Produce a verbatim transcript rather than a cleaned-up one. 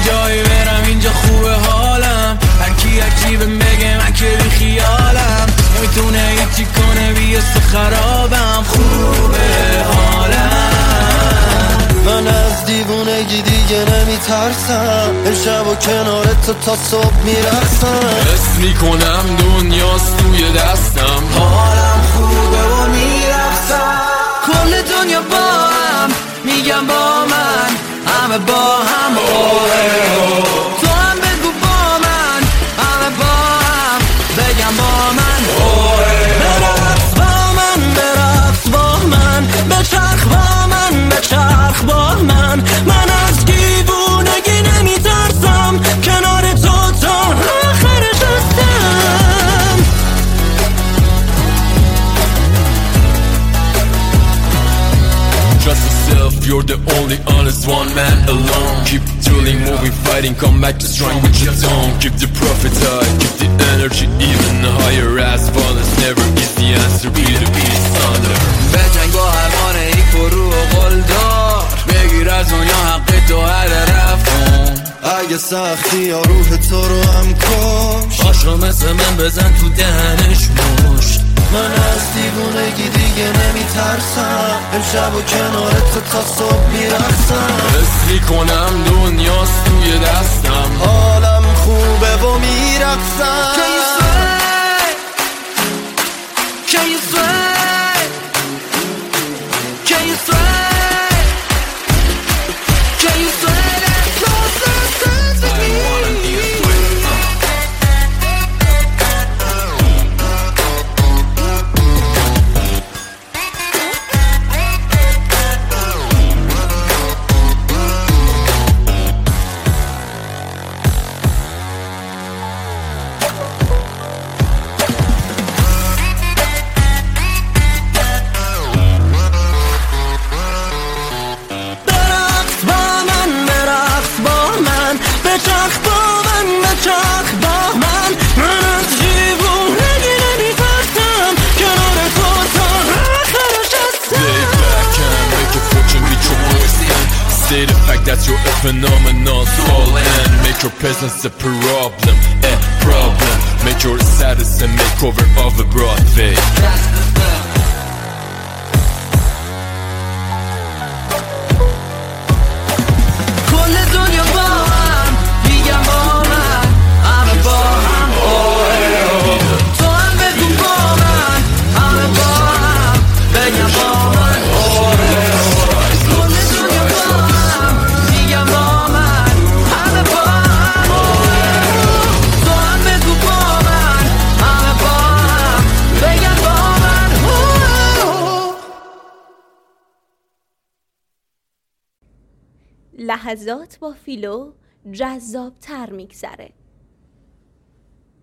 جایی برم اینجا خوبه حالم، هر کی عجیبه بگه من که بی خیالم، نمیتونه هیچی کنه بیست خرابم، خوبه حالم. من از دیوونگی دیگه نمیترسم، امشب و کنار تو تا صبح میرقصم، حس میکنم دنیاست توی دستم، حالم خوبه و میرقصم. کل دنیا با هم میگم با من، همه با هم اوه، تو هم بگو با من، همه با هم بگم با من اوه. برقص با من، برقص با من، بچرخ با من، بچرخ با من. من از دیوونگی نمیترسم، کنار تو تا آخرش هستم. Trust yourself, you're the only honest one man alone. Keep drilling, moving, fighting, come back to strong with your tone. Keep the profit high, keep the energy even higher. As violence never is the answer, be the peace under. بجنگ با حیوان یک فرو و قلدار، بگیر از دنیا حق تو هر رفتم. اگه سختی یا روح تو رو هم کش، پاشو مثل من بزن تو دهنش مشت. من از دیوونگی دیگه نمیترسم، امشب و کنار تو تا صبح میرقصم، حس میکنم دنیاست توی دستم، حالم خوبه و میرقصم. Can you sway? Can you sway? Can you sway? Can you sway that closer dance with me? I wanna be a sway. بچرخ با من، بچرخ با من. من از دیوونگی نمیترسم، کنار تو تا آخرش هستم. Lay back and make your fortune with your boyfriend. Say the fact that you're a phenomenal soul and make your presence a problem, a problem. Make your status a makeover of a Broadway. کل دنیا با هم میگم با من، همه با هم اوه، تو هم بگو با من، همه با هم بگم با من اوه. کل دنیا با هم میگم با من، همه با هم اوه، تو هم بگو با من، همه با هم بگم با من اوه. لحظات با فیلو جذاب تر میگذره.